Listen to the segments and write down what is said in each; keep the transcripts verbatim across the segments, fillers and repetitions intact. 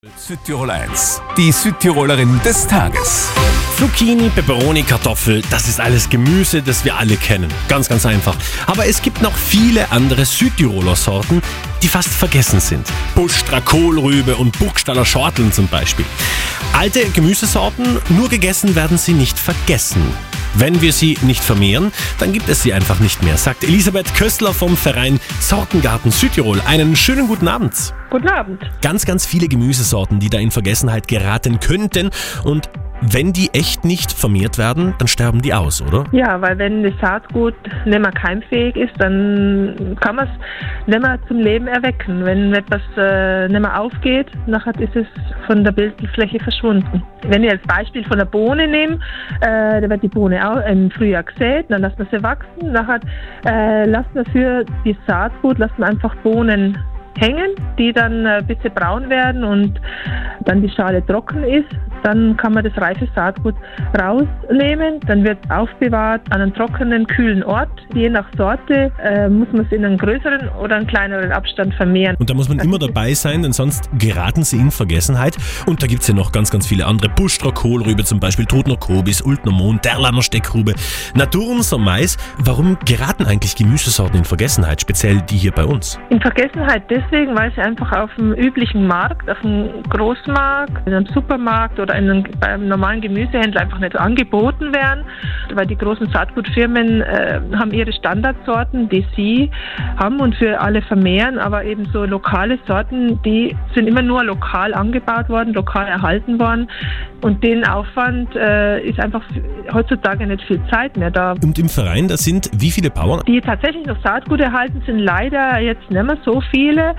Südtirol eins, die Südtirolerin des Tages. Zucchini, Peperoni, Kartoffel, das ist alles Gemüse, das wir alle kennen. Ganz, ganz einfach. Aber es gibt noch viele andere Südtiroler Sorten, die fast vergessen sind. Buschtra, Kohlrübe und Burgstaller Schorteln zum Beispiel. Alte Gemüsesorten, nur gegessen werden sie nicht vergessen. Wenn wir sie nicht vermehren, dann gibt es sie einfach nicht mehr, sagt Elisabeth Köstler vom Verein Sortengarten Südtirol. Einen schönen guten Abend. Guten Abend. Ganz, ganz viele Gemüsesorten, die da in Vergessenheit geraten könnten. Und wenn die echt nicht vermehrt werden, dann sterben die aus, oder? Ja, weil wenn das Saatgut nicht mehr keimfähig ist, dann kann man es nicht mehr zum Leben erwecken. Wenn etwas äh, nicht mehr aufgeht, nachher ist es von der Bildfläche verschwunden. Wenn ich als Beispiel von der Bohne nehme, äh, da wird die Bohne auch im Frühjahr gesät, dann lassen wir sie wachsen, nachher äh, lassen wir für das Saatgut lassen wir einfach Bohnen hängen, die dann ein bisschen braun werden und dann die Schale trocken ist. Dann kann man das reife Saatgut rausnehmen, dann wird es aufbewahrt an einem trockenen, kühlen Ort. Je nach Sorte äh, muss man es in einem größeren oder einem kleineren Abstand vermehren. Und da muss man immer dabei sein, denn sonst geraten sie in Vergessenheit. Und da gibt es ja noch ganz, ganz viele andere. Buschtra Kohlrübe zum Beispiel, Trudner Kobis, Ultner Mohn, Derlaner Steckrübe, Naturunser Mais. Warum geraten eigentlich Gemüsesorten in Vergessenheit, speziell die hier bei uns? In Vergessenheit deswegen, weil sie einfach auf dem üblichen Markt, auf dem Großmarkt, in einem Supermarkt oder in einem, beim normalen Gemüsehändler einfach nicht angeboten werden, weil die großen Saatgutfirmen äh, haben ihre Standardsorten, die sie haben und für alle vermehren, aber eben so lokale Sorten, die sind immer nur lokal angebaut worden, lokal erhalten worden und den Aufwand äh, ist einfach heutzutage nicht viel Zeit mehr da. Und im Verein, da sind wie viele Bauern? Die tatsächlich noch Saatgut erhalten, sind leider jetzt nicht mehr so viele,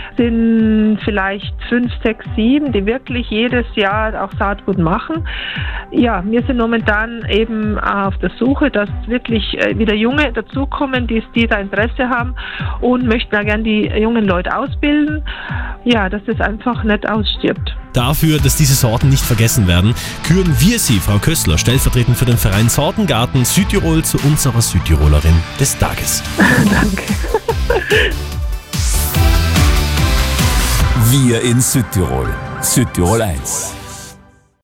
sind vielleicht fünf, sechs, sieben, die wirklich jedes Jahr auch Saatgut machen. Ja, wir sind momentan eben auf der Suche, dass wirklich wieder Junge dazukommen, die, die da Interesse haben und möchten da gerne die jungen Leute ausbilden, ja, dass das einfach nicht ausstirbt. Dafür, dass diese Sorten nicht vergessen werden, küren wir Sie, Frau Köstler, stellvertretend für den Verein Sortengarten Südtirol, zu unserer Südtirolerin des Tages. Danke. Wir in Südtirol. Südtirol eins.